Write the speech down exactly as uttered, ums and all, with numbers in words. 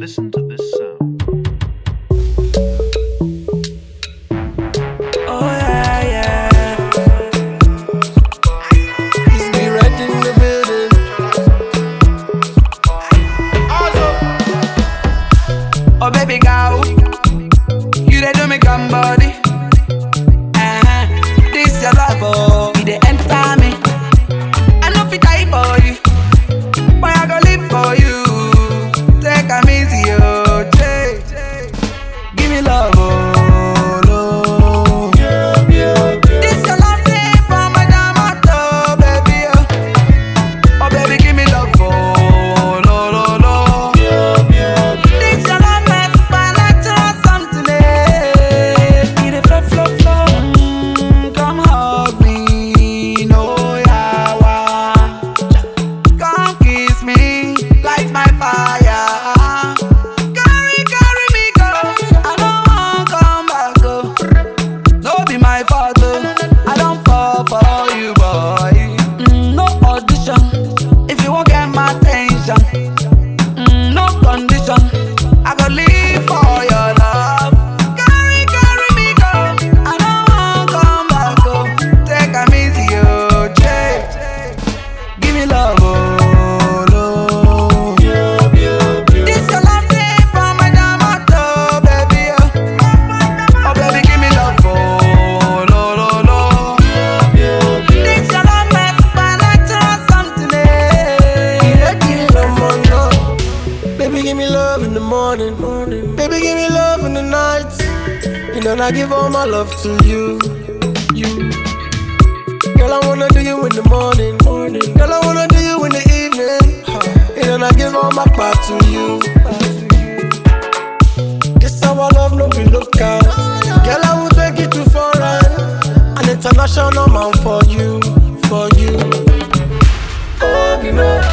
Listen to this sound. Oh yeah, yeah. He's be right in the building. Oh baby girl, you dey do me come body. Uh-huh. This your love, oh, you dey enter me. I know fit die for you, but I go live for you. Take am easy, oh, Jay. Give me love, oh, no. This your love day from my Damato, baby, oh. Oh, baby, give me love, oh, no, no, no. This your love makes my life to something, eh. Give it flow, flow, flow. Mm, come hug me, no yawa. Come kiss me, light my fire. Carry, carry me go. I don't want come back, go. No be my fault, oh. I don't fall for you, boy. Mm, no audition. If you won't get my attention, mm, no condition. I go live for your love. Carry, carry me go. I don't want come back, go. Take am easy, oh, Jay. Give me love, oh, no. This your love day from my Damato, baby, oh. Oh, baby, give me love, oh, no, no, no. This your love makes my life to something, eh. Yeah, give me love, oh, no. Baby, give me love in the morning, morning. Baby, give me love in the night. You know, I give all my love to you, you. Girl, I wanna do you in the morning, morning. Girl, I wanna do you in the evening. You know, I give all my part to you. This our love, no be local. Girl, I will take it to foreign. An international man for you, for you. Oh, you know.